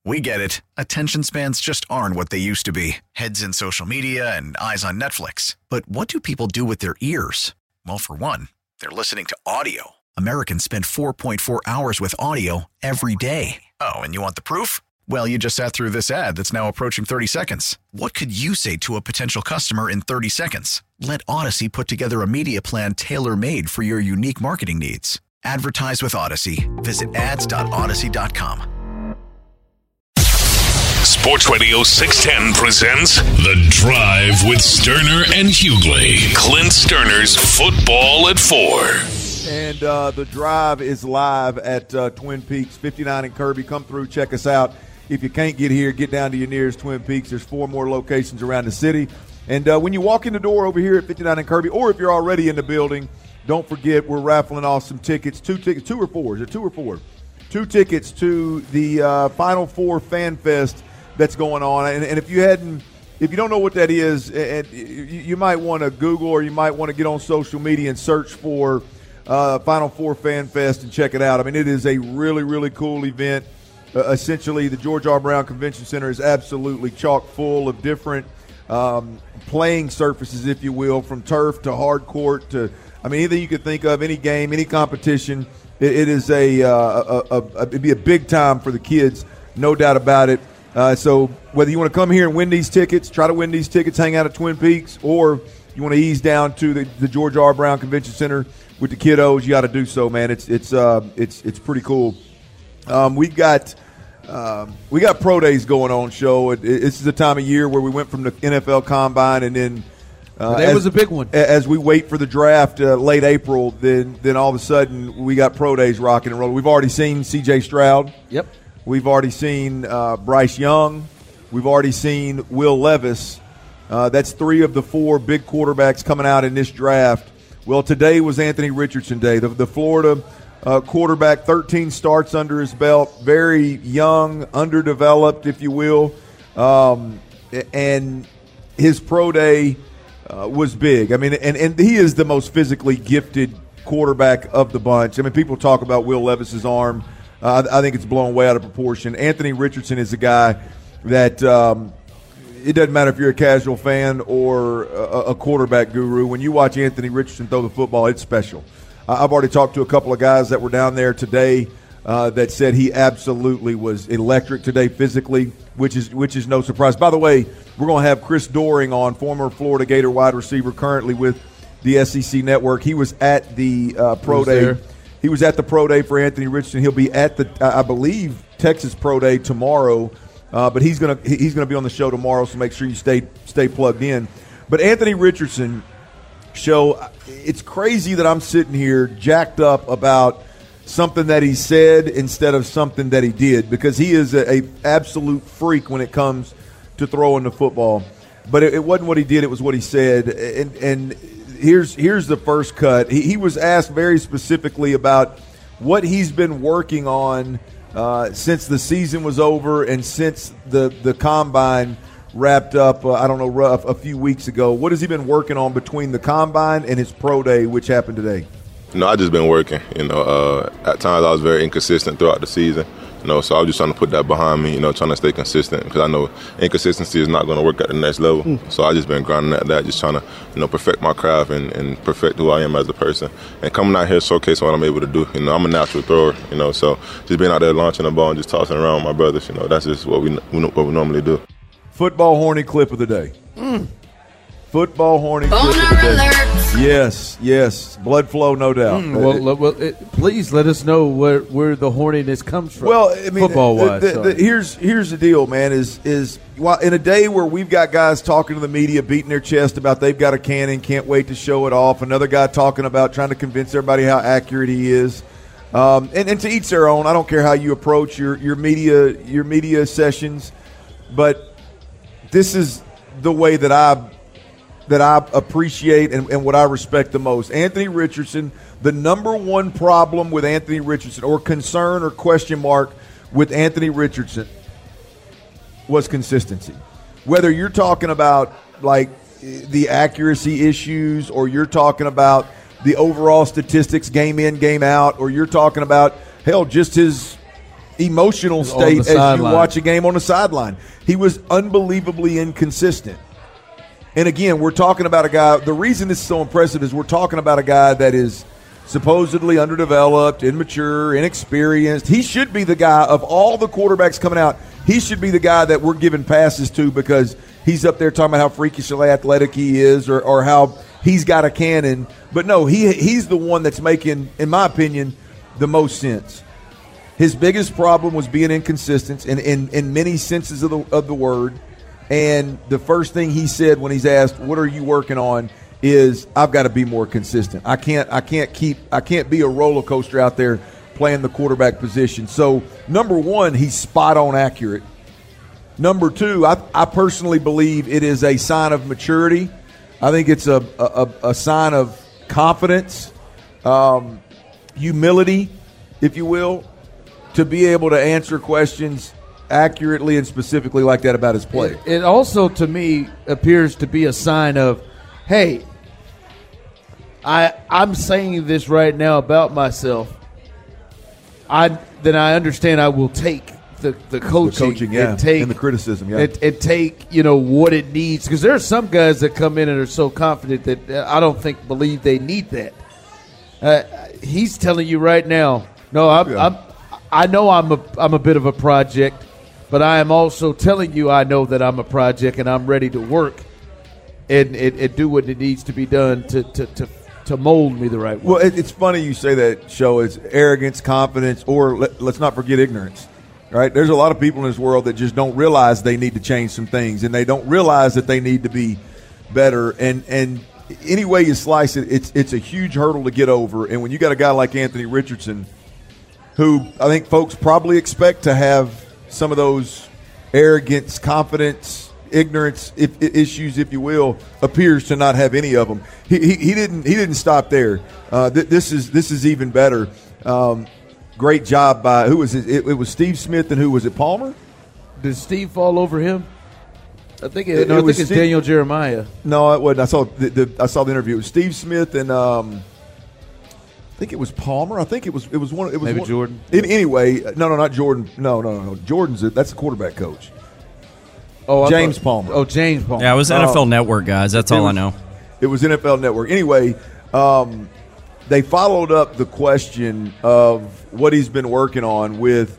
We get it. Attention spans just aren't what they used to be. Heads in social media and eyes on Netflix. But what do people do with their ears? Well, for one, they're listening to audio. Americans spend 4.4 hours with audio every day. Oh, and you want the proof? Well, you just sat through this ad that's now approaching 30 seconds. What could you say to a potential customer in 30 seconds? Let Odyssey put together a media plan tailor-made for your unique marketing needs. Advertise with Odyssey. Visit ads.odyssey.com. Sports Radio 610 presents The Drive with Sterner and Hughley. Clint Sterner's Football at 4. And The Drive is live at Twin Peaks, 59 and Kirby. Come through, check us out. If you can't get here, get down to your nearest Twin Peaks. There's 4 more locations around the city. And when you walk in the door over here at 59 and Kirby, or if you're already in the building, don't forget we're raffling off some tickets. 2 tickets, 2 or 4? Is it 2 or 4? 2 tickets to the Final Four Fan Fest that's going on. And if you don't know what that is, you might want to Google or you might want to get on social media and search for Final Four Fan Fest and check it out. I mean, it is a really, really cool event. Essentially, the George R. Brown Convention Center is absolutely chock full of different playing surfaces, if you will, from turf to hard court to, I mean, anything you could think of, any game, any competition. It is it'd be a big time for the kids, no doubt about it. So whether you want to come here and win these tickets, try to win these tickets, hang out at Twin Peaks, or you want to ease down to the George R. Brown Convention Center with the kiddos, you got to do so, man. It's pretty cool. We got pro days going on, show. This is the time of year where we went from the NFL Combine, and then that was a big one. As we wait for the draft late April, then all of a sudden we got pro days rocking and rolling. We've already seen C.J. Stroud. Yep. We've already seen Bryce Young. We've already seen Will Levis. That's 3 of the 4 big quarterbacks coming out in this draft. Well, today was Anthony Richardson Day. The Florida quarterback, 13 starts under his belt, very young, underdeveloped, if you will. And his pro day was big. I mean, and he is the most physically gifted quarterback of the bunch. I mean, people talk about Will Levis's arm. I think it's blown way out of proportion. Anthony Richardson is a guy that it doesn't matter if you're a casual fan or a quarterback guru. When you watch Anthony Richardson throw the football, it's special. I've already talked to a couple of guys that were down there today that said he absolutely was electric today physically, which is no surprise. By the way, we're going to have Chris Doering on, former Florida Gator wide receiver, currently with the SEC Network. He was at the pro day. There. He was at the pro day for Anthony Richardson. He'll be at the, I believe, Texas pro day tomorrow, but he's gonna be on the show tomorrow. So make sure you stay plugged in. But Anthony Richardson, show, it's crazy that I'm sitting here jacked up about something that he said instead of something that he did, because he is a absolute freak when it comes to throwing the football. But it wasn't what he did; it was what he said, and. Here's the first cut. He was asked very specifically about what he's been working on since the season was over and since the Combine wrapped up, a few weeks ago. What has he been working on between the Combine and his pro day, which happened today? I just been working. At times I was very inconsistent throughout the season. So I was just trying to put that behind me, trying to stay consistent, because I know inconsistency is not going to work at the next level. So I just been grinding at that, just trying to, perfect my craft and perfect who I am as a person. And coming out here showcasing what I'm able to do. I'm a natural thrower, so just being out there launching the ball and just tossing around with my brothers, that's just what we normally do. Football horny clip of the day. Football horny clip of the day. Yes. Blood flow, no doubt. Please let us know where the horniness comes from. Well, I mean, football-wise. Here's the deal, man, is while in a day where we've got guys talking to the media, beating their chest about they've got a cannon, can't wait to show it off, another guy talking about trying to convince everybody how accurate he is. And to each their own. I don't care how you approach your media sessions, but this is the way that I appreciate and what I respect the most. Anthony Richardson, the number one problem with Anthony Richardson, or concern or question mark with Anthony Richardson, was consistency. Whether you're talking about like the accuracy issues, or you're talking about the overall statistics game in, game out, or you're talking about, hell, just his emotional state as you watch a game on the sideline. He was unbelievably inconsistent. And again, we're talking about a guy, the reason this is so impressive is we're talking about a guy that is supposedly underdeveloped, immature, inexperienced. He should be the guy of all the quarterbacks coming out. He should be the guy that we're giving passes to because he's up there talking about how freakishly athletic he is or how he's got a cannon. But no, he's the one that's making, in my opinion, the most sense. His biggest problem was being inconsistent in many senses of the word. And the first thing he said when he's asked, "What are you working on?" is, "I've got to be more consistent. I can't be a roller coaster out there playing the quarterback position." So, number one, he's spot on accurate. Number two, I personally believe it is a sign of maturity. I think it's a sign of confidence, humility, if you will, to be able to answer questions accurately and specifically like that about his play. It also, to me, appears to be a sign of, hey, I'm saying this right now about myself. Then I understand I will take the coaching and the criticism, and take what it needs, because there are some guys that come in and are so confident that I don't believe they need that. He's telling you right now, no, I know I'm a bit of a project, but I am also telling you I know that I'm a project and I'm ready to work and do what it needs to be done to mold me the right way. Well, it's funny you say that, Show. It's arrogance, confidence, or let's not forget ignorance. Right? There's a lot of people in this world that just don't realize they need to change some things, and they don't realize that they need to be better. And any way you slice it, it's a huge hurdle to get over. And when you got a guy like Anthony Richardson, who I think folks probably expect to have some of those arrogance, confidence, ignorance issues, if you will, appears to not have any of them. He didn't stop there. This is even better. Great job by who was it? It was Steve Smith, and who was it? Palmer? Did Steve fall over him? I think it's Daniel Jeremiah. No, it wasn't. I saw the interview. It was Steve Smith and I think it was Palmer. I think it was one. It was maybe one, Jordan. Anyway, no, not Jordan. No. Jordan's that's the quarterback coach. Oh, James Palmer. Oh, James Palmer. Yeah, it was NFL Network, guys. That's all I know. It was NFL Network. Anyway, they followed up the question of what he's been working on with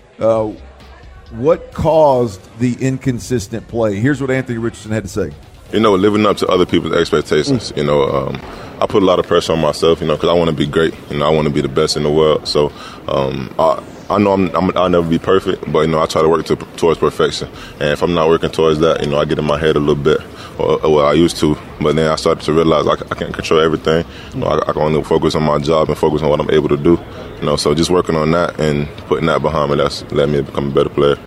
what caused the inconsistent play. Here's what Anthony Richardson had to say. Living up to other people's expectations. I put a lot of pressure on myself, because I want to be great. I want to be the best in the world. So I know I'll never be perfect, but, I try to work towards perfection. And if I'm not working towards that, I get in my head a little bit, or I used to. But then I started to realize I can't control everything. I can only focus on my job and focus on what I'm able to do. So just working on that and putting that behind me, that's led me to become a better player.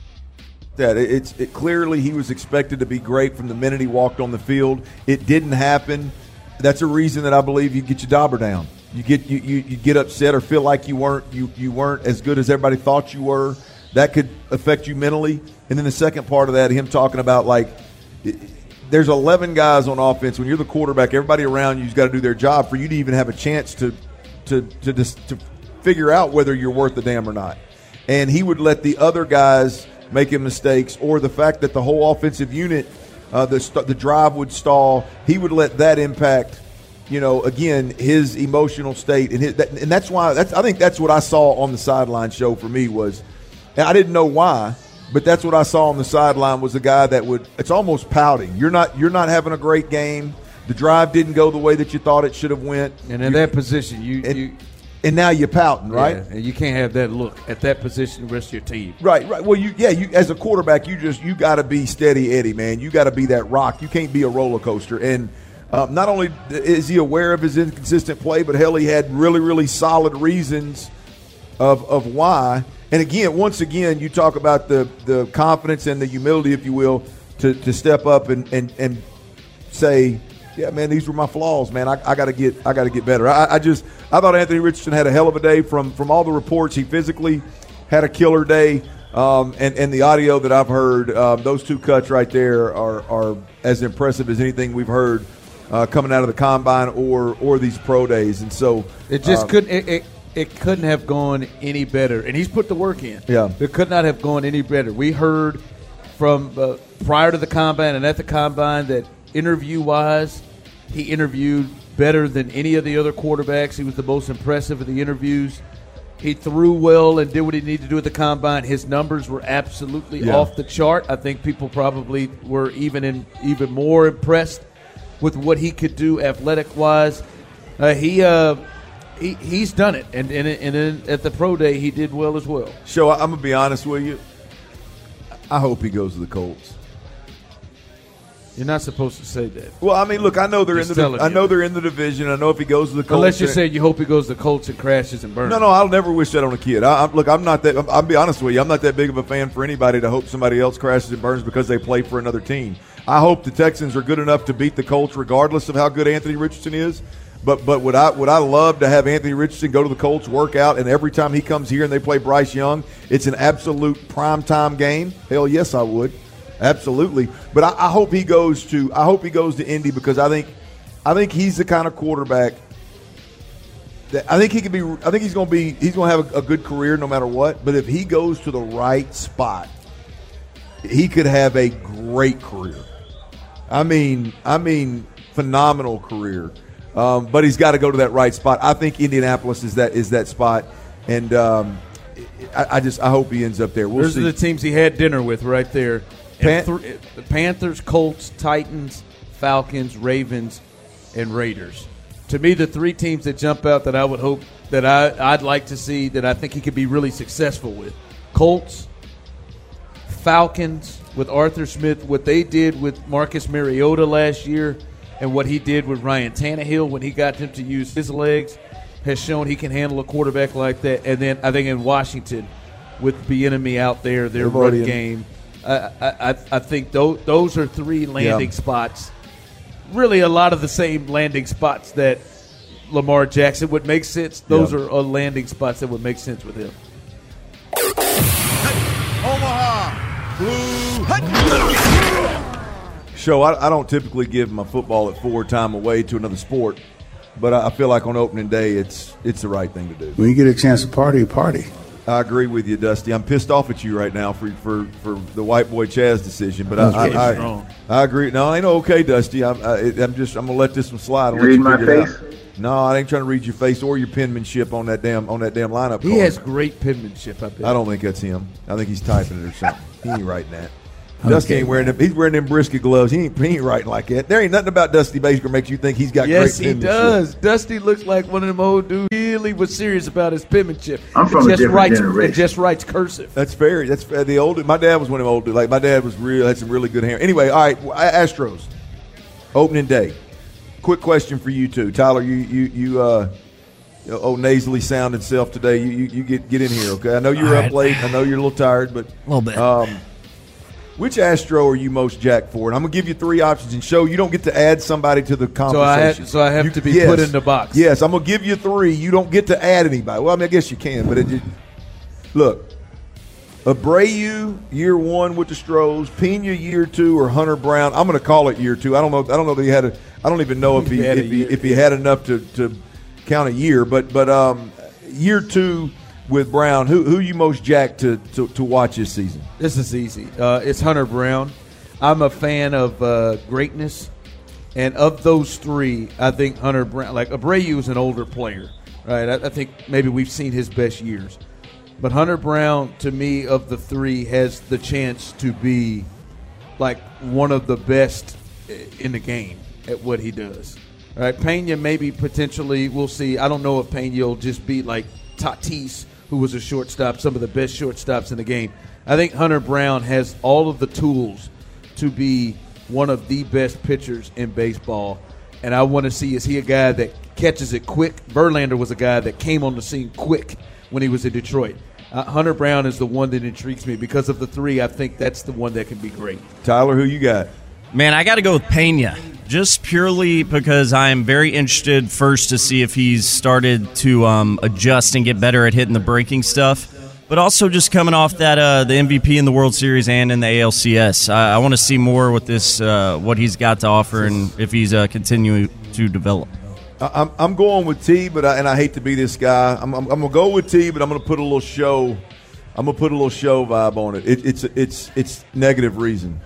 It clearly he was expected to be great from the minute he walked on the field. It didn't happen. That's a reason that I believe you get your dauber down. You get upset or feel like you weren't as good as everybody thought you were. That could affect you mentally. And then the second part of that, him talking about there's 11 guys on offense. When you're the quarterback, everybody around you's got to do their job for you to even have a chance to figure out whether you're worth the damn or not. And he would let the other guys making mistakes, or the fact that the whole offensive unit, the drive would stall. He would let that impact, again, his emotional state, and that's why. I think that's what I saw on the sideline show for me was, and I didn't know why, but that's what I saw on the sideline was a guy that it's almost pouting. You're not having a great game. The drive didn't go the way that you thought it should have went. And in that position, and now you're pouting, right? Yeah, and you can't have that look at that position the rest of your team. Right. Well, you as a quarterback, you got to be steady Eddie, man. You got to be that rock. You can't be a roller coaster. And not only is he aware of his inconsistent play, but hell, he had really, really solid reasons of why. And again, once again, you talk about the confidence and the humility, if you will, to step up and say, yeah, man, these were my flaws, man. I got to get better. I thought Anthony Richardson had a hell of a day from all the reports. He physically had a killer day, and the audio that I've heard, those two cuts right there are as impressive as anything we've heard coming out of the combine or these pro days. And so it just couldn't. it couldn't have gone any better. And he's put the work in. Yeah. It could not have gone any better. We heard from prior to the Combine and at the Combine that interview-wise, he interviewed better than any of the other quarterbacks. He was the most impressive of the interviews. He threw well and did what he needed to do at the Combine. His numbers were absolutely off the chart. I think people probably were even more impressed with what he could do athletic-wise. He's done it, and at the Pro Day he did well as well. So I'm gonna be honest with you. I hope he goes to the Colts. You're not supposed to say that. Well, I mean, look, I know they're in the division. I know if he goes to the Colts, unless you say you hope he goes to the Colts and crashes and burns. No, I'll never wish that on a kid. I'm not that. I'll be honest with you. I'm not that big of a fan for anybody to hope somebody else crashes and burns because they play for another team. I hope the Texans are good enough to beat the Colts, regardless of how good Anthony Richardson is. But would I love to have Anthony Richardson go to the Colts, work out, and every time he comes here and they play Bryce Young, it's an absolute primetime game? Hell yes, I would. Absolutely. But I hope he goes to Indy because I think he's the kind of quarterback that I think he's going to have a good career no matter what. But if he goes to the right spot, he could have a great career. I mean phenomenal career. But he's got to go to that right spot. I think Indianapolis is that spot, and I hope he ends up there. We'll see. Those are the teams he had dinner with right there. The Panthers, Colts, Titans, Falcons, Ravens, and Raiders. To me, the three teams that jump out that I would hope that I'd like to see that I think he could be really successful with: Colts, Falcons with Arthur Smith, what they did with Marcus Mariota last year, and what he did with Ryan Tannehill when he got him to use his legs has shown he can handle a quarterback like that. And then I think in Washington with Bieniemy out there, their run game. I think those are three landing spots. Really, a lot of the same landing spots that Lamar Jackson would make sense. Those are landing spots that would make sense with him. Omaha Blue. So I don't typically give my football at 4 time away to another sport, but I feel like on opening day it's the right thing to do. When you get a chance to party, party. I agree with you, Dusty. I'm pissed off at you right now for the white boy Chaz decision, but I agree. No, I ain't okay, Dusty. I'm gonna let this one slide. You read my face? No, I ain't trying to read your face or your penmanship on that damn lineup. He has great penmanship. I don't think that's him. I think he's typing it or something. He ain't writing that. Dusty ain't wearing them. He's wearing them brisket gloves. He ain't writing like that. There ain't nothing about Dusty Baker makes you think he's got great penmanship. Yes, he does. Dusty looks like one of them old dudes. Really was serious about his penmanship. I'm from a different generation. It just writes cursive. That's the old. My dad was one of them old dudes. Like my dad had some really good hair. Anyway, all right, Astros opening day. Quick question for you two, Tyler. You nasally sounding self today. You get in here, okay? I know you're up late. I know you're a little tired, but a little bit. Which Astro are you most jacked for? And I'm going to give you 3 options and show you don't get to add somebody to the conversation. So I have to be put in the box. Yes, I'm going to give you 3. You don't get to add anybody. Well, I mean, I guess you can, but look, Abreu year 1 with the Stros, Pena year 2, or Hunter Brown. I'm going to call it year 2. I don't know that he had I don't even know if he had enough to count a year, but year 2. With Brown, who you most jacked to watch this season? This is easy. It's Hunter Brown. I'm a fan of greatness, and of those 3, I think Hunter Brown. Like Abreu is an older player, right? I think maybe we've seen his best years, but Hunter Brown, to me, of the 3, has the chance to be like one of the best in the game at what he does. All right, Pena maybe potentially we'll see. I don't know if Pena will just be like Tatis, who was a shortstop, some of the best shortstops in the game. I think Hunter Brown has all of the tools to be one of the best pitchers in baseball. And I want to see, is he a guy that catches it quick? Verlander was a guy that came on the scene quick when he was in Detroit. Hunter Brown is the one that intrigues me. Because of the 3, I think that's the one that can be great. Tyler, who you got? Man, I got to go with Pena, just purely because I'm very interested first to see if he's started to adjust and get better at hitting the breaking stuff, but also just coming off that the MVP in the World Series and in the ALCS. I want to see more with this, what he's got to offer, and if he's continuing to develop. I'm going with T, but I hate to be this guy. I'm gonna go with T, but I'm gonna put a little show. I'm gonna put a little show vibe on it. It's negative reason.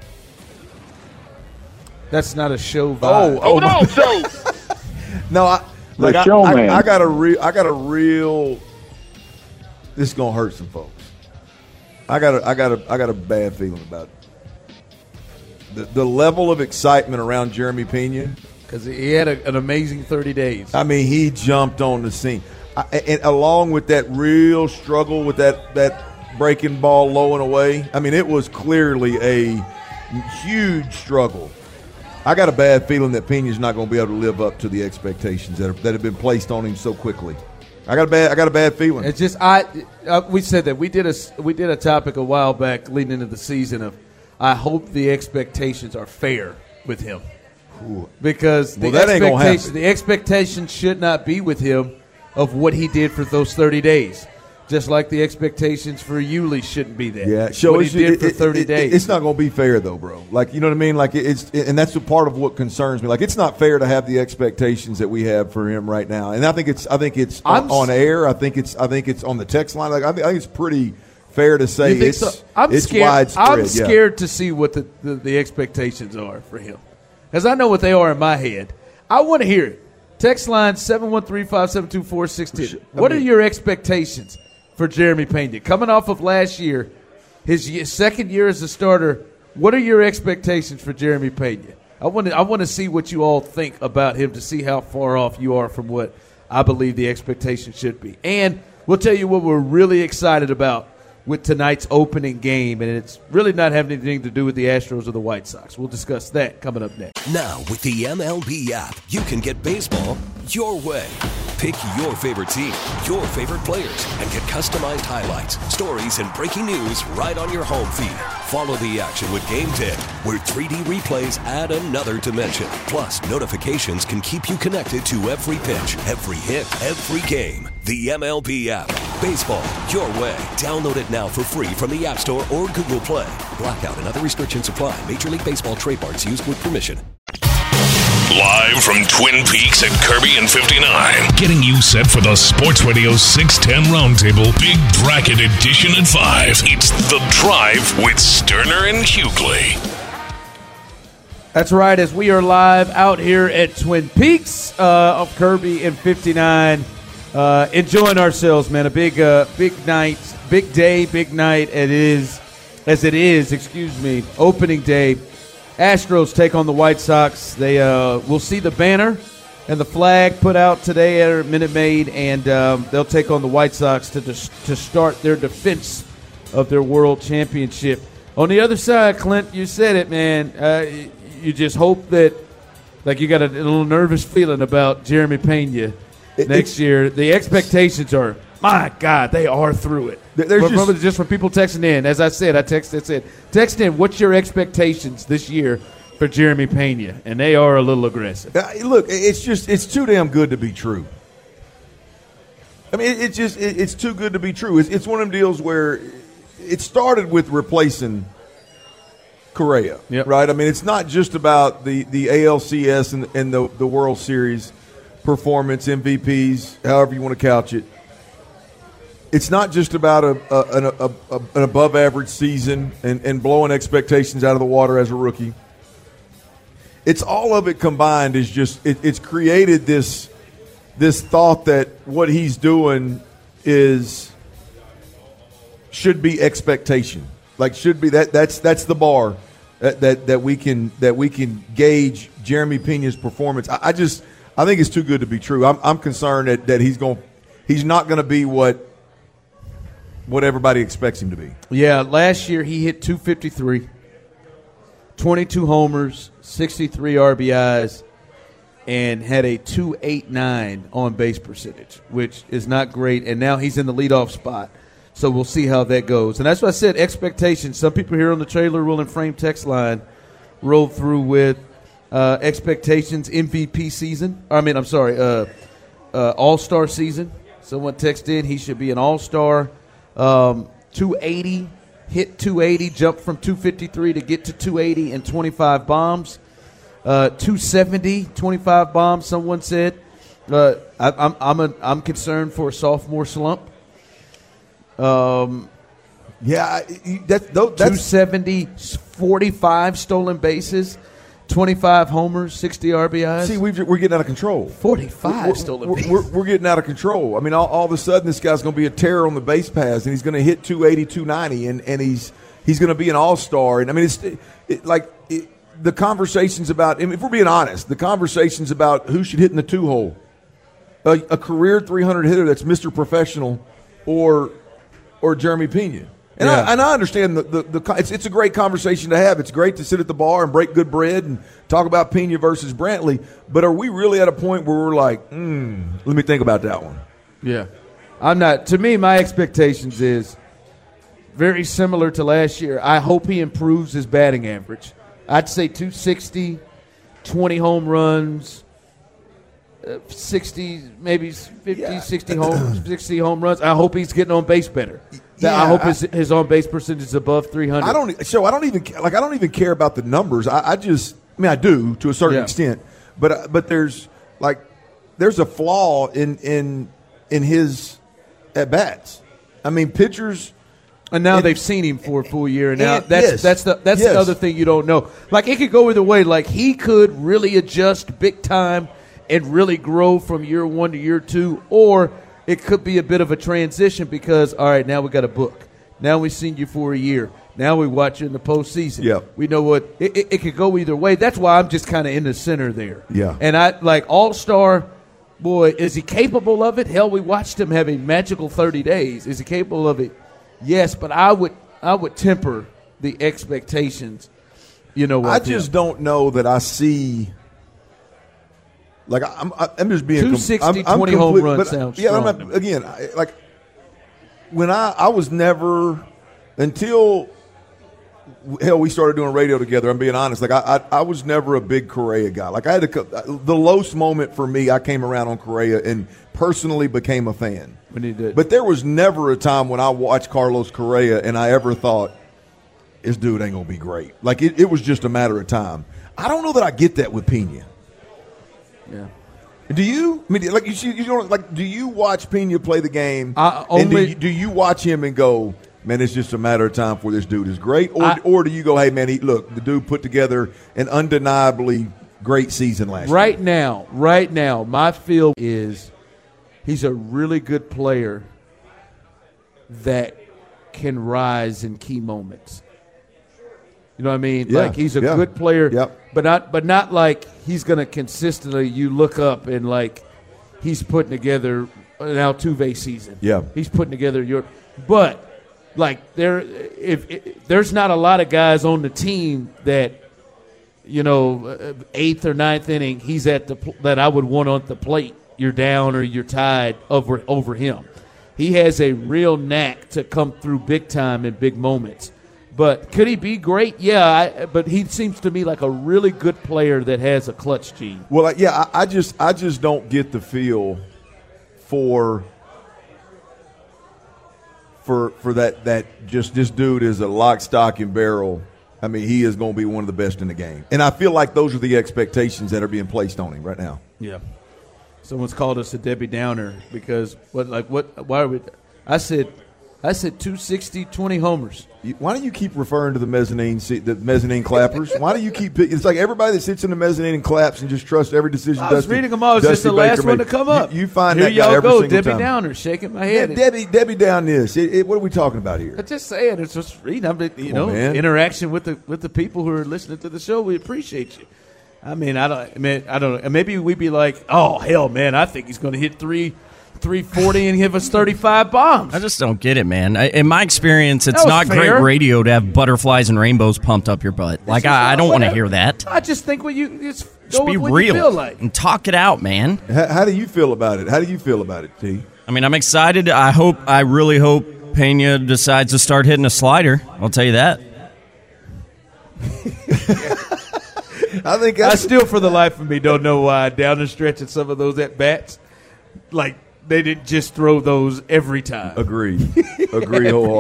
That's not a show vibe. Oh no, show. No, I got a real. This is gonna hurt some folks. I got a bad feeling about it. The level of excitement around Jeremy Pena, because he had an amazing 30 days. I mean, he jumped on the scene, and along with that real struggle with that breaking ball low and away. I mean, it was clearly a huge struggle. I got a bad feeling that Pena's not going to be able to live up to the expectations that have been placed on him so quickly. I got a bad feeling. It's just we said that we did a topic a while back leading into the season of I hope the expectations are fair with him. Ooh. Because the expectation should not be with him of what he did for those 30 days. Just like the expectations for Yuli shouldn't be there. Yeah, so what he did for 30 days. It's not going to be fair, though, bro. Like, you know what I mean? Like, and that's a part of what concerns me. Like, it's not fair to have the expectations that we have for him right now. And I think it's on air. I think it's on the text line. Like, I think it's pretty fair to say it's widespread. I'm scared to see what the expectations are for him, because I know what they are in my head. I want to hear it. Text line 713-572-4610. What are your expectations for Jeremy Pena? Coming off of last year, his second year as a starter, what are your expectations for Jeremy Pena? I want to see what you all think about him to see how far off you are from what I believe the expectation should be. And we'll tell you what we're really excited about with tonight's opening game, and it's really not having anything to do with the Astros or the White Sox. We'll discuss that coming up next. Now, with the MLB app, you can get baseball your way. Pick your favorite team, your favorite players, and get customized highlights, stories, and breaking news right on your home feed. Follow the action with Game Day, where 3D replays add another dimension. Plus, notifications can keep you connected to every pitch, every hit, every game. The MLB app. Baseball your way. Download it now for free from the App Store or Google Play. Blackout and other restrictions apply. Major League Baseball trademarks used with permission. Live from Twin Peaks at Kirby and 59. Getting you set for the Sports Radio 610 Roundtable Big Bracket Edition at 5. It's The Drive with Sterner and Hughley. That's right, as we are live out here at Twin Peaks of Kirby and 59. Enjoying ourselves, man. A big night, big day, big night. It is opening day. Astros take on the White Sox. They will see the banner and the flag put out today at Minute Maid, and they'll take on the White Sox to start their defense of their World Championship. On the other side, Clint, you said it, man. You just hope that, like, you got a little nervous feeling about Jeremy Pena next year. The expectations are, my God, they are through it. Just from people texting in. As I said, text in, what's your expectations this year for Jeremy Pena? And they are a little aggressive. Look, it's too damn good to be true. I mean, it's too good to be true. It's one of them deals where it started with replacing Correa, right? I mean, it's not just about the ALCS and the World Series performance, MVPs, however you want to couch it. It's not just about an above-average season and blowing expectations out of the water as a rookie. It's all of it combined is just it's created this thought that what he's doing should be expectation. Like should be that's the bar that we can gauge Jeremy Pena's performance. I think it's too good to be true. I'm concerned that he's not going to be what everybody expects him to be. Yeah, last year he hit 253, 22 homers, 63 RBIs, and had a 2.89 on-base percentage, which is not great. And now he's in the leadoff spot, so we'll see how that goes. And that's what I said, expectations. Some people here on the Trailer Will and Frame text line rolled through with expectations, MVP season. All-Star season. Someone texted in he should be an All-Star. 280, hit 280, jumped from 253 to get to 280 and 25 bombs. 270, 25 bombs, someone said. I'm concerned for a sophomore slump. That's 270, 45 stolen bases, 25 homers, 60 RBIs. See, we're getting out of control. 45 stolen bases. We're getting out of control. I mean, all of a sudden, this guy's going to be a terror on the base paths, and he's going to hit 280, 290, and he's going to be an all-star. And I mean, the conversations about, if we're being honest, the conversations about who should hit in the two-hole, a career 300 hitter that's Mr. Professional, or Jeremy Pena. And I understand it's a great conversation to have. It's great to sit at the bar and break good bread and talk about Pena versus Brantley. But are we really at a point where we're like, let me think about that one? Yeah. I'm not. To me, my expectations is very similar to last year. I hope he improves his batting average. I'd say 260, 20 home runs, 60, maybe 50, 60 home runs. I hope he's getting on base better. I hope his on base percentage is above 300. I don't even care about the numbers. I do to a certain extent, but there's a flaw in his at bats. I mean, pitchers. And now they've seen him for a full year, and now that's the other thing you don't know. Like, it could go either way. Like, he could really adjust big time and really grow from year one to year two, or it could be a bit of a transition because, all right, now we got a book. Now we've seen you for a year. Now we watch you in the postseason. Yeah. We know what it could go either way. That's why I'm just kind of in the center there. Yeah. And I like all-star. Boy, is he capable of it? Hell, we watched him have a magical 30 days. Is he capable of it? Yes, but I would temper the expectations. I just don't know that I see. Like, I'm just being 260, 20 home runs sounds strong. When I was never until we started doing radio together. I'm being honest. Like, I was never a big Correa guy. Like, I had the lowest moment for me. I came around on Correa and personally became a fan. When he did. But there was never a time when I watched Carlos Correa and I ever thought, this dude ain't gonna be great. Like, it was just a matter of time. I don't know that I get that with Pena. Yeah. Do you? I mean, like, do you watch Pena play the game? Do you watch him and go, man, it's just a matter of time before this dude is great? Or do you go, hey, man, the dude put together an undeniably great season last year? Right now, my feel is he's a really good player that can rise in key moments. You know what I mean? Yeah, like, he's a good player, yep. but not like he's going to consistently, you look up and like he's putting together an Altuve season. Yeah. He's putting together but like there's not a lot of guys on the team that, eighth or ninth inning, he's at that I would want on the plate. You're down or you're tied over him. He has a real knack to come through big time in big moments. But could he be great? Yeah, but he seems to me like a really good player that has a clutch gene. Well, I just don't get the feel for that just this dude is a lock, stock, and barrel. I mean, he is going to be one of the best in the game. And I feel like those are the expectations that are being placed on him right now. Yeah. Someone's called us a Debbie Downer because why are we – I said 260, 20 homers. Why do you keep referring to the mezzanine clappers? Why do you keep – it's like everybody that sits in the mezzanine and claps and just trusts every decision. I was reading them all. It's just the last one to come up. You find here that guy every single Debbie time. Downer shaking my head. Debbie down this. What are we talking about here? I'm just saying. It's just reading. Interaction with the people who are listening to the show. We appreciate you. I don't know. Maybe we'd be like, oh, hell, man, I think he's going to hit 340 and give us 35 bombs. I just don't get it, man. In my experience, it's not fair. great radio to have butterflies and rainbows pumped up your butt. Like, I don't want to hear that. I just think just be real you feel like. And talk it out, man. How do you feel about it? T? I mean, I'm excited. I really hope Pena decides to start hitting a slider. I'll tell you that. I still, for the life of me, don't know why down the stretch of some of those at bats, like they didn't just throw those every time. Agree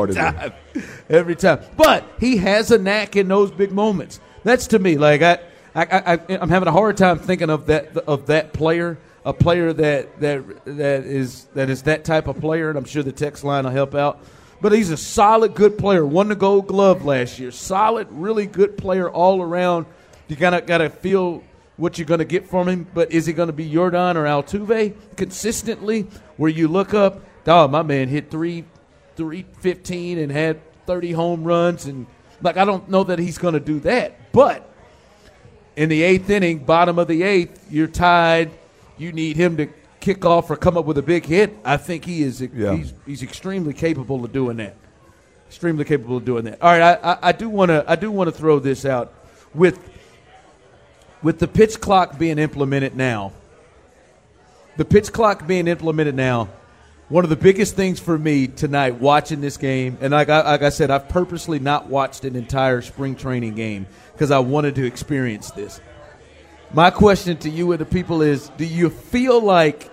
wholeheartedly. Every time. But he has a knack in those big moments. That's to me like I'm having a hard time thinking of that player, a player that is that type of player, and I'm sure the text line will help out. But he's a solid, good player. Won the Gold Glove last year. Solid, really good player all around. You gotta feel what you're gonna get from him. But is he gonna be Yordan or Altuve consistently? Where you look up, dog, my man hit 315 and had 30 home runs, and I don't know that he's gonna do that. But in the 8th inning, bottom of the 8th, you're tied. You need him to kick off or come up with a big hit. I think he is. Yeah. He's extremely capable of doing that. Extremely capable of doing that. All right, I do want to throw this out with the pitch clock being implemented now. The pitch clock being implemented now. One of the biggest things for me tonight watching this game, and like I said, I've purposely not watched an entire spring training game because I wanted to experience this. My question to you and the people is, do you feel like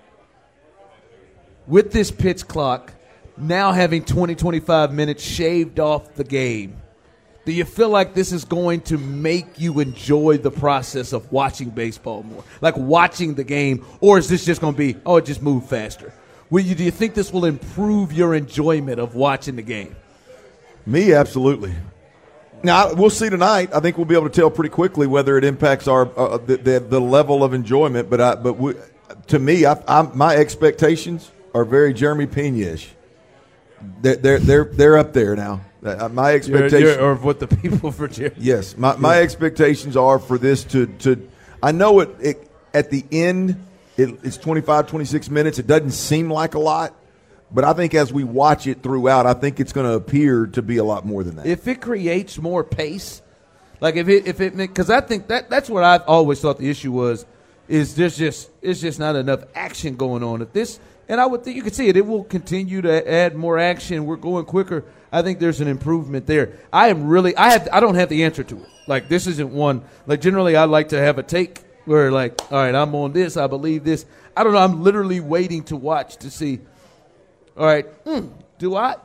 with this pitch clock now having 20, 25 minutes shaved off the game, do you feel like this is going to make you enjoy the process of watching baseball more? Like watching the game, or is this just going to be, it just moved faster? Do you think this will improve your enjoyment of watching the game? Me, absolutely. Now, we'll see tonight. I think we'll be able to tell pretty quickly whether it impacts our the level of enjoyment. To me, my expectations are very Jeremy Pena-ish. They're up there now. My expectations or what the people for Jeremy. Yes, my expectations are for this to. I know it at the end. It's 25, 26 minutes. It doesn't seem like a lot. But I think as we watch it throughout, I think it's going to appear to be a lot more than that. If it creates more pace, like if it because I think that's what I've always thought the issue was, is it's just not enough action going on. If this, and I would think you can see it will continue to add more action. We're going quicker. I think there's an improvement there. I don't have the answer to it. Like this isn't one. Like generally, I like to have a take where like, all right, I'm on this. I believe this. I don't know. I'm literally waiting to watch to see. All right, do I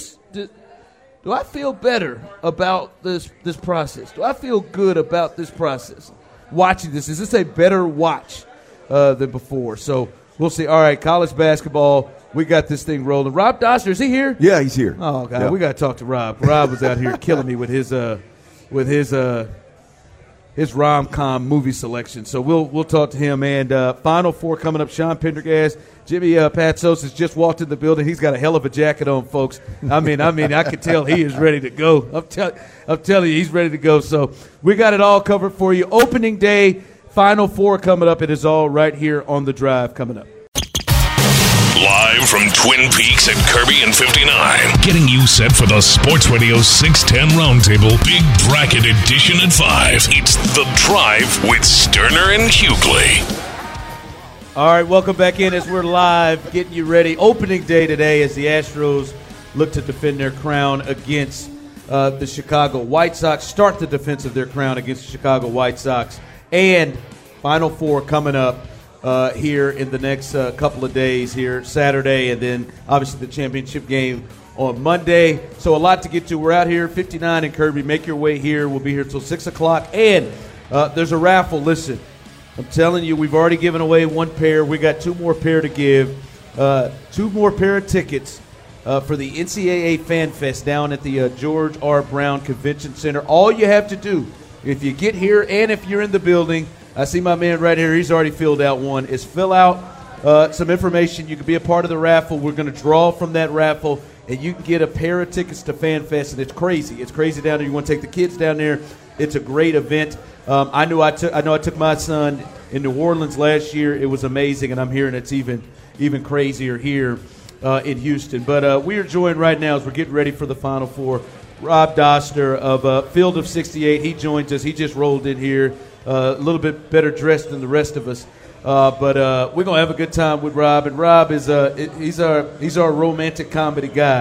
feel better about this process? Do I feel good about this process? Watching this, is this a better watch than before? So we'll see. All right, college basketball, we got this thing rolling. Rob Doster, is he here? Yeah, he's here. Oh God, yeah. We got to talk to Rob. Rob was out here killing me with his rom-com movie selection. So we'll talk to him. And Final Four coming up. Sean Pendergast, Jimmy Patsos has just walked in the building. He's got a hell of a jacket on, folks. I mean, I can tell he is ready to go. I'm telling you, he's ready to go. So we got it all covered for you. Opening day, Final Four coming up. It is all right here on The Drive coming up. Live from Twin Peaks at Kirby and 59. Getting you set for the Sports Radio 610 Roundtable Big Bracket Edition at 5. It's The Drive with Sterner and Hughley. All right, welcome back in as we're live, getting you ready. Opening day today as the Astros look to defend their crown against the Chicago White Sox. Start the defense of their crown against the Chicago White Sox. And Final Four coming up here in the next couple of days here, Saturday, and then obviously the championship game on Monday. So a lot to get to. We're out here, 59 in Kirby. Make your way here. We'll be here till 6 o'clock. And there's a raffle. Listen, I'm telling you, we've already given away one pair. We got two more pair to give. Two more pair of tickets for the NCAA Fan Fest down at the George R. Brown Convention Center. All you have to do, if you get here and if you're in the building, I see my man right here. He's already filled out one. Is fill out some information. You can be a part of the raffle. We're going to draw from that raffle, and you can get a pair of tickets to Fan Fest, and it's crazy. It's crazy down there. You want to take the kids down there. It's a great event. I know I took my son in New Orleans last year. It was amazing, and I'm hearing it's even crazier here in Houston. But we are joined right now as we're getting ready for the Final Four. Rob Doster of Field of 68. He joins us. He just rolled in here. A little bit better dressed than the rest of us, but we're gonna have a good time with Rob. And Rob is he's our romantic comedy guy.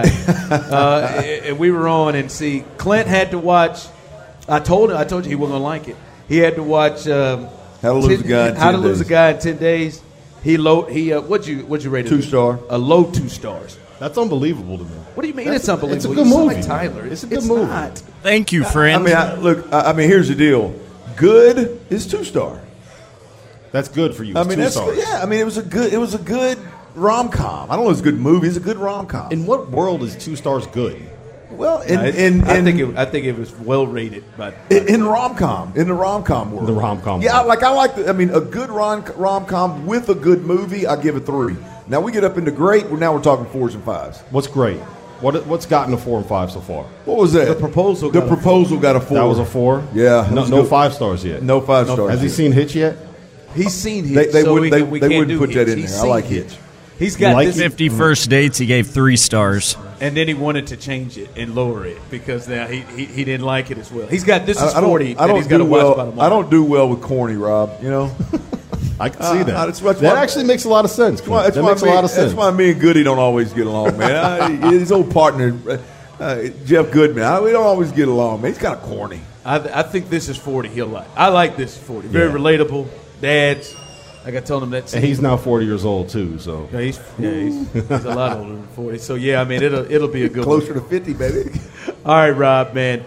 And we were on, and see, Clint had to watch. I told you he wasn't gonna like it. He had to watch How to Lose a Guy in 10 Days. What'd you rate it? 2-star. A low 2 stars. That's unbelievable to me. What do you mean it's unbelievable? It's a good movie. Like Tyler. It's a good movie. Not. Thank you, friend. I mean, here's the deal. good is 2-star. That's good for you. I mean, It's 2 stars. yeah. I mean, it was a good rom-com. I don't know if it's a good movie. It's a good rom-com. In what world is 2 stars good? Well, I think it was well rated, but in rom-com, in the rom-com world. The rom-com Yeah, world. I like a good rom-com with a good movie, I give it 3. Now we get up into great, now we're talking 4s and 5s. What's great? What's gotten a 4 and 5 so far? What was that? The Proposal The got a Proposal got a 4. That was a 4? Yeah. No, It was no good. 5 stars yet. No 5 stars. Has he yet. seen Hitch yet? he's seen Hitch. They so wouldn't- we they can't wouldn't do put that Hitch. in He's there. I seen like Hitch. Hitch. He's got like this, 50 First Dates, he gave 3 stars. and then he wanted to change it and lower it because now he didn't like it as well. He's got this is I 40. don't he's got to do watch by well. tomorrow. I don't do well with corny, Rob. You know, I can see that. that's that why- actually makes a lot of sense. That's why, that makes a lot of sense. That's why me and Goody don't always get along, man. His old partner, Jeff Goodman, we don't always get along, man. He's kind of corny. I think this is 40. He'll like. I like this 40. Very Yeah. relatable. Dads. Like I told him that. And he's now 40 years old too. So Yeah, he's a lot older than 40. So yeah, I mean it'll be a good Closer one. to 50, baby. All right, Rob, man.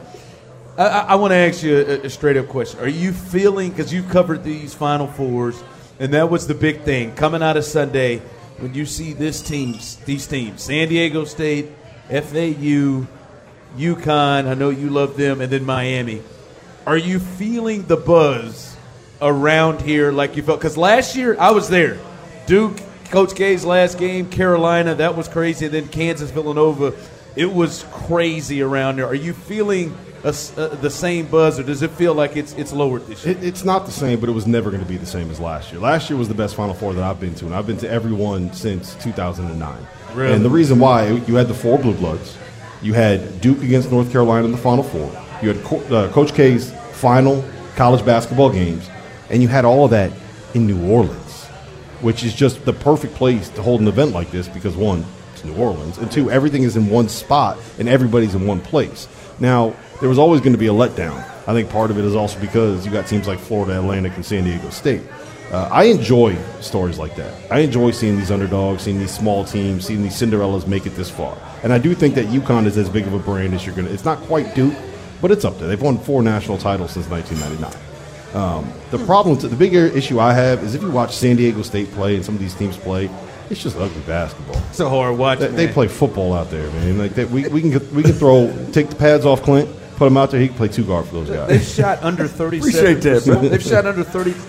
I want to ask you a straight up question. Are you feeling, because you've covered these Final Fours, and that was the big thing coming out of Sunday when you see these teams, San Diego State, FAU, UConn. I know you love them, and then Miami. Are you feeling the buzz around here like you felt? Because last year I was there. Duke, Coach K's last game, Carolina, that was crazy. And then Kansas, Villanova, it was crazy around there. Are you feeling the same buzz, or does it feel like it's lowered this year? it's not the same, but it was never going to be the same as last year. Last year was the best Final Four that I've been to, and I've been to every one since 2009. Really? And the reason why, you had the 4 Blue Bloods. You had Duke against North Carolina in the Final Four. You had Coach K's final college basketball games, and you had all of that in New Orleans, which is just the perfect place to hold an event like this because, 1, it's New Orleans, and 2, everything is in one spot and everybody's in one place. Now, there was always going to be a letdown. I think part of it is also because you got teams like Florida Atlantic and San Diego State. I enjoy stories like that. I enjoy seeing these underdogs, seeing these small teams, seeing these Cinderellas make it this far. And I do think that UConn is as big of a brand as you're going to. It's not quite Duke, but it's up there. They've won 4 national titles since 1999. The problem, the bigger issue I have is if you watch San Diego State play and some of these teams play, it's just ugly basketball. It's a hard watch. They play football out there, man. Like we can take the pads off Clint, put him out there. He can play 2 guard for those guys. They've shot under 37%. Appreciate that, bro. They've shot under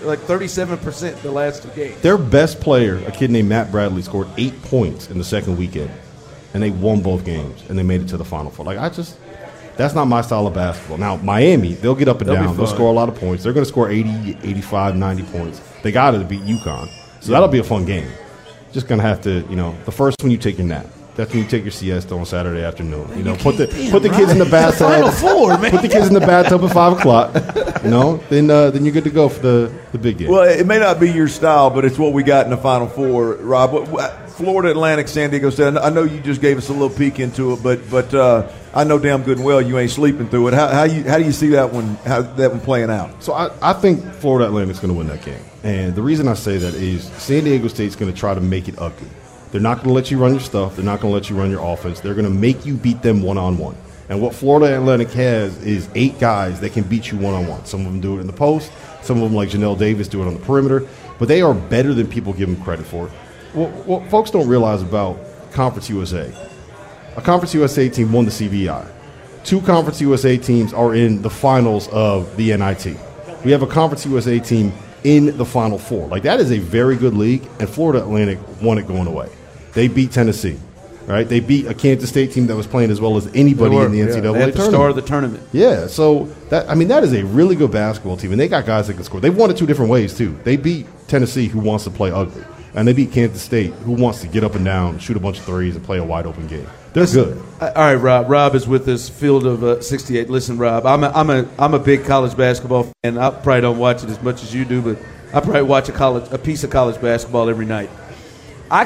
37% the last 2 games. Their best player, a kid named Matt Bradley, scored 8 points in the second weekend, and they won both games, and they made it to the Final Four. That's not my style of basketball. Now, Miami, they'll get up and down. They'll score a lot of points. They're going to score 80, 85, 90 points. They got to beat UConn. So that'll be a fun game. Just going to have to, the first one you take your nap. That's when you take your siesta on Saturday afternoon. Put the kids in the bathtub. Final Four, man. Put the kids in the bathtub at 5 o'clock. Then you're good to go for the big game. Well, it may not be your style, but it's what we got in the Final Four, Rob. Florida Atlantic, San Diego State. I know you just gave us a little peek into it, but I know damn good and well you ain't sleeping through it. How do you see that one? How that one playing out? So I think Florida Atlantic's going to win that game, and the reason I say that is San Diego State's going to try to make it ugly. They're not going to let you run your stuff. They're not going to let you run your offense. They're going to make you beat them one-on-one. And what Florida Atlantic has is 8 guys that can beat you one-on-one. Some of them do it in the post. Some of them, like Janelle Davis, do it on the perimeter. But they are better than people give them credit for. What folks don't realize about Conference USA, a Conference USA team won the CBI. 2 Conference USA teams are in the finals of the NIT. We have a Conference USA team in the Final Four. That is a very good league, and Florida Atlantic won it going away. They beat Tennessee, right? They beat a Kansas State team that was playing as well as anybody in the NCAA They had tournament. the star of the tournament. Yeah, so that is a really good basketball team, and they got guys that can score. They've won it 2 different ways too. They beat Tennessee, who wants to play ugly, and they beat Kansas State, who wants to get up and down, shoot a bunch of threes, and play a wide open game. They're good. All right, Rob. Rob is with us, Field of 68. Listen, Rob, I'm a big college basketball fan. I probably don't watch it as much as you do, but I probably watch a piece of college basketball every night. I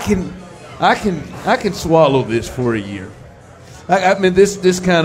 can swallow this for a year. I mean, this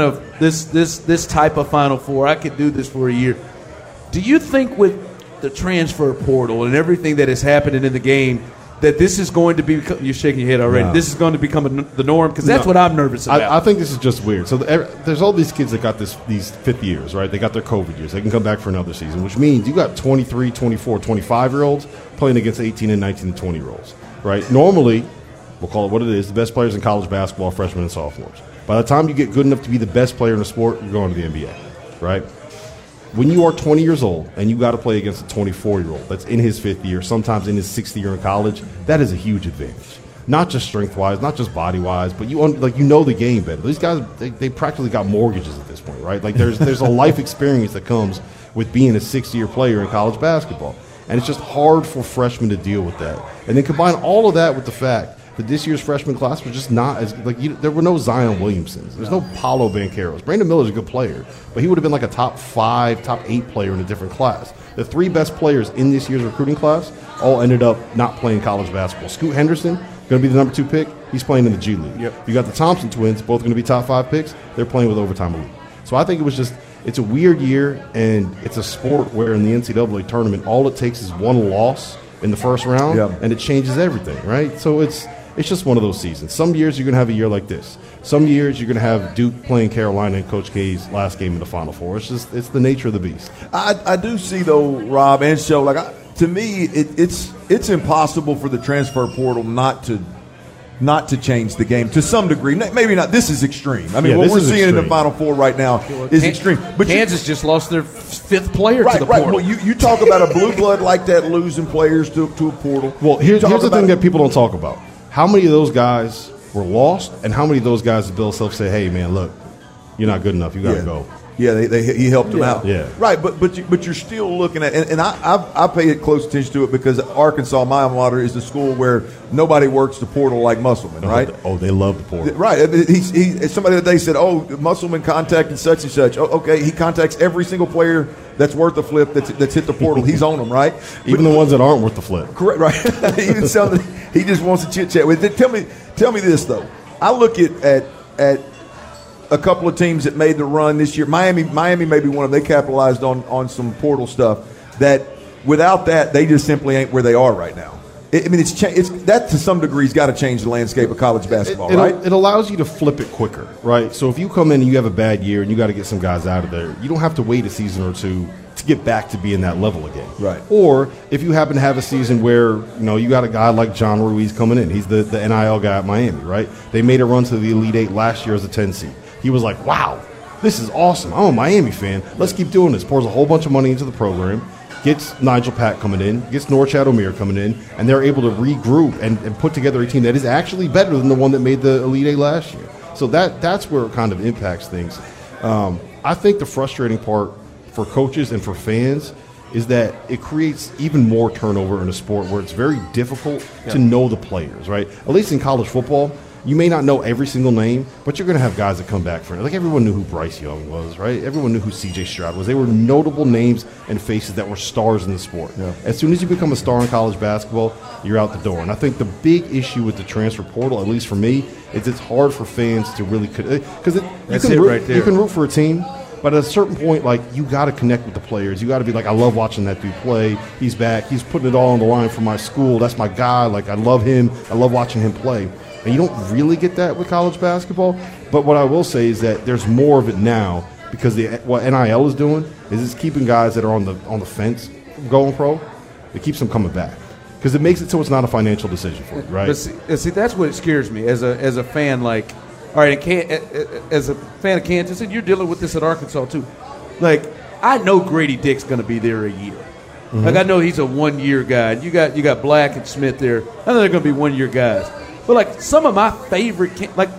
type of Final Four, I could do this for a year. Do you think with the transfer portal and everything that is happening in the game, that this is going to be – you're shaking your head already. No. This is going to become the norm? Because that's what I'm nervous about. I think this is just weird. So there's all these kids that got these fifth years, right? They got their COVID years. They can come back for another season, which means you got 23, 24, 25-year-olds playing against 18 and 19 and 20-year-olds, right? Normally, we'll call it what it is, the best players in college basketball are freshmen and sophomores. By the time you get good enough to be the best player in the sport, you're going to the NBA, right? When you are 20 years old and you got to play against a 24-year-old that's in his fifth year, sometimes in his sixth year in college, that is a huge advantage. Not just strength-wise, not just body-wise, but you know the game better. These guys, they practically got mortgages at this point, right? Like there's a life experience that comes with being a sixth-year player in college basketball. And it's just hard for freshmen to deal with that. And then combine all of that with the fact that this year's freshman class was just not as there were no Zion Williamsons. There's no Paolo Bancheros. Brandon Miller's a good player, but he would have been like a top 5, top 8 player in a different class. The 3 best players in this year's recruiting class all ended up not playing college basketball. Scoot Henderson, going to be the number 2 pick. He's playing in the G League. Yep. You got the Thompson twins, both going to be top 5 picks. They're playing with overtime elite. So I think it's a weird year, and it's a sport where in the NCAA tournament, all it takes is one loss in the first round, and it changes everything, right? So it's just one of those seasons. Some years you're going to have a year like this. Some years you're going to have Duke playing Carolina in Coach K's last game in the Final Four. It's the nature of the beast. I do see, though, Rob and Show, to me, it's impossible for the transfer portal not to change the game to some degree. Maybe not. This is extreme. I mean, what we're seeing in the Final Four right now is extreme. But Kansas just lost their 5th player to the portal. Well, you talk about a blue blood like that losing players to a portal. Well, here's the thing that people don't talk about. How many of those guys were lost, and how many of those guys did Bill Self say, hey, man, look, you're not good enough. You got to go. Yeah, he helped them out. Yeah. Right, but you're still looking at, and I pay close attention to it because Arkansas, my alma mater, is the school where nobody works the portal like Musselman, right? They love the portal. Right. Somebody that they said, Musselman contacted such and such. Okay, he contacts every single player that's worth a flip that's hit the portal. He's on them, right? Even the ones that aren't worth the flip. Correct, right. Even some that he just wants to chit-chat with. Tell me this, though. I look at a couple of teams that made the run this year. Miami may be one of them. They capitalized on some portal stuff that without that, they just simply ain't where they are right now. It's that to some degree has got to change the landscape of college basketball, right? It allows you to flip it quicker, right? So if you come in and you have a bad year and you got to get some guys out of there, you don't have to wait a season or two to get back to being that level again. Right. Or if you happen to have a season where, you got a guy like John Ruiz coming in. He's the NIL guy at Miami, right? They made a run to the Elite 8 last year as a 10 seed. He was like, wow, this is awesome. I'm a Miami fan. Let's keep doing this. Pours a whole bunch of money into the program, gets Nigel Pack coming in, gets Norchad Omier coming in, and they're able to regroup and put together a team that is actually better than the one that made the Elite 8 last year. So that's where it kind of impacts things. I think the frustrating part for coaches and for fans is that it creates even more turnover in a sport where it's very difficult to know the players, right? At least in college football, you may not know every single name, but you're going to have guys that come back for it. Like everyone knew who Bryce Young was, right? Everyone knew who C.J. Stroud was. They were notable names and faces that were stars in the sport. Yeah. As soon as you become a star in college basketball, you're out the door. And I think the big issue with the transfer portal, at least for me, is it's hard for fans to really – because you can root for a team, but at a certain point, you got to connect with the players. You got to be like, I love watching that dude play. He's back. He's putting it all on the line for my school. That's my guy. I love him. I love watching him play. And you don't really get that with college basketball. But what I will say is that there's more of it now because what NIL is doing is it's keeping guys that are on the fence going pro. It keeps them coming back because it makes it so it's not a financial decision for you, right? But see, that's what scares me as a fan. All right, as a fan of Kansas, and you're dealing with this at Arkansas too. I know Grady Dick's going to be there a year. Mm-hmm. I know he's a 1-year guy. You got Black and Smith there. I know they're going to be 1-year guys. But some of my favorite,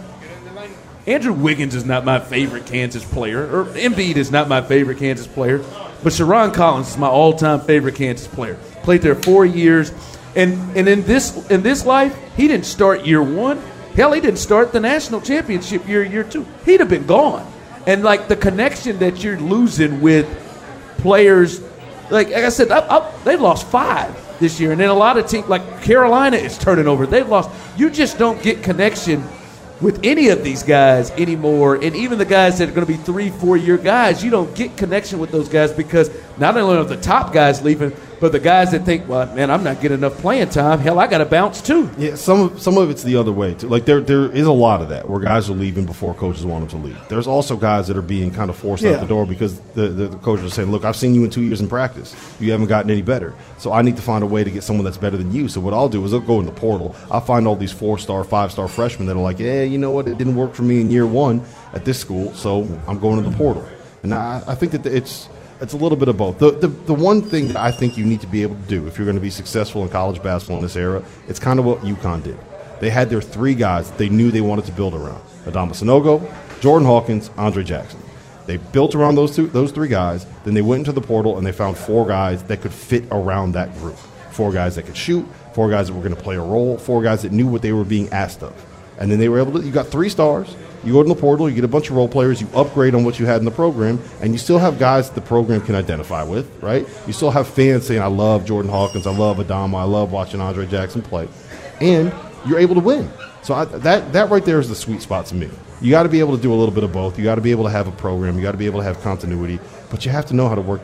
Andrew Wiggins is not my favorite Kansas player, or Embiid is not my favorite Kansas player, but Sharon Collins is my all-time favorite Kansas player. Played there 4 years, and in this life, he didn't start year 1. Hell, he didn't start the national championship year 2. He'd have been gone. And the connection that you're losing with players, like I said, they've lost 5. This year, and then a lot of teams like Carolina is turning over. They've lost. You just don't get connection with any of these guys anymore, and even the guys that are going to be 3-4 year guys, you don't get connection with those guys because not only are the top guys leaving, But the guys that think, well, man, I'm not getting enough playing time. Hell, I got to bounce too. Yeah, some of it's the other way too. Like there is a lot of that where guys are leaving before coaches want them to leave. There's also guys that are being kind of forced out the door because the coaches are saying, look, I've seen you in 2 years in practice. You haven't gotten any better. So I need to find a way to get someone that's better than you. So what I'll do is I'll go in the portal. I'll find all these 4-star, 5-star freshmen that are like, yeah, you know what? It didn't work for me in year 1 at this school, so I'm going to the portal. And I think that it's a little bit of both. The one thing that I think you need to be able to do if you're going to be successful in college basketball in this era, it's kind of what UConn did. They had their 3 guys that they knew they wanted to build around: Adama Sanogo, Jordan Hawkins, Andre Jackson. They built around those 3 guys. Then they went into the portal and they found 4 guys that could fit around that group. 4 guys that could shoot, 4 guys that were going to play a role, 4 guys that knew what they were being asked of. And then they were able to. You got 3 stars. You go to the portal, you get a bunch of role players, you upgrade on what you had in the program, and you still have guys that the program can identify with, right? You still have fans saying, I love Jordan Hawkins, I love Adama, I love watching Andre Jackson play. And you're able to win. So that right there is the sweet spot to me. You got to be able to do a little bit of both. You got to be able to have a program. You got to be able to have continuity. But you have to know how to work.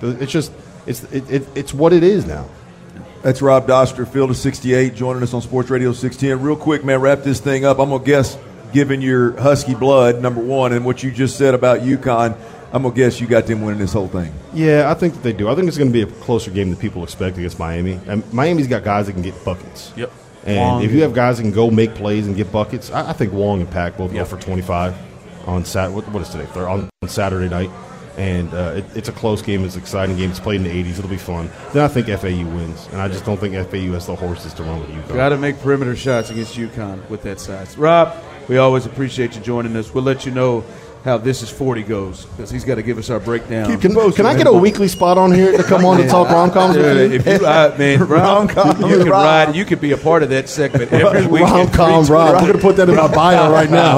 It's what it is now. That's Rob Doster, Field of 68, joining us on Sports Radio 610. Real quick, man, wrap this thing up. I'm going to guess, given your Husky blood, number one, and what you just said about UConn, I'm going to guess you got them winning this whole thing. Yeah, I think that they do. I think it's going to be a closer game than people expect against Miami. And Miami's got guys that can get buckets. Yep. And Wong, if you have guys that can go make plays and get buckets, I think Wong and Pack both go for 25 on what is today? On Saturday night. And it's a close game. It's an exciting game. It's played in the 80s. It'll be fun. Then I think FAU wins. And I just don't think FAU has the horses to run with UConn. Got to make perimeter shots against UConn with that size. Rob, we always appreciate you joining us. We'll let you know how This Is 40 goes because he's got to give us our breakdown. Can I get a weekly spot on here to come on to talk rom-coms with you? If you, man, rom-com, you can ride. You could be a part of that segment every week. Rom-com Rob. I'm going to put that in my bio right now.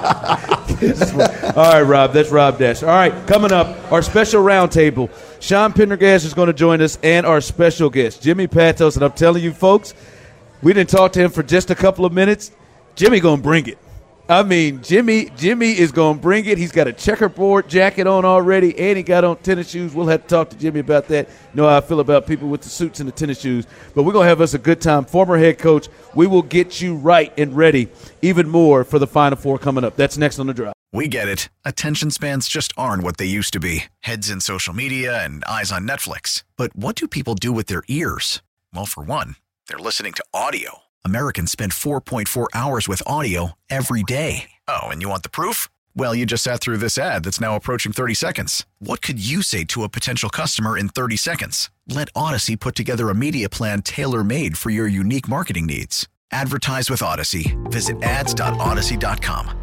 All right, Rob. That's Rob Dash. All right, coming up, our special roundtable. Sean Pendergast is going to join us, and our special guest, Jimmy Patos. And I'm telling you, folks, we didn't talk to him for just a couple of minutes. Jimmy going to bring it. I mean, Jimmy is going to bring it. He's got a checkerboard jacket on already, and he got on tennis shoes. We'll have to talk to Jimmy about that. You know how I feel about people with the suits and the tennis shoes. But we're going to have us a good time. Former head coach, we will get you right and ready even more for the Final Four coming up. That's next on The Drive. We get it. Attention spans just aren't what they used to be. Heads in social media and eyes on Netflix. But what do people do with their ears? Well, for one, they're listening to audio. Americans spend 4.4 hours with audio every day. Oh, and you want the proof? Well, you just sat through this ad that's now approaching 30 seconds. What could you say to a potential customer in 30 seconds? Let Odyssey put together a media plan tailor-made for your unique marketing needs. Advertise with Odyssey. Visit ads.odyssey.com.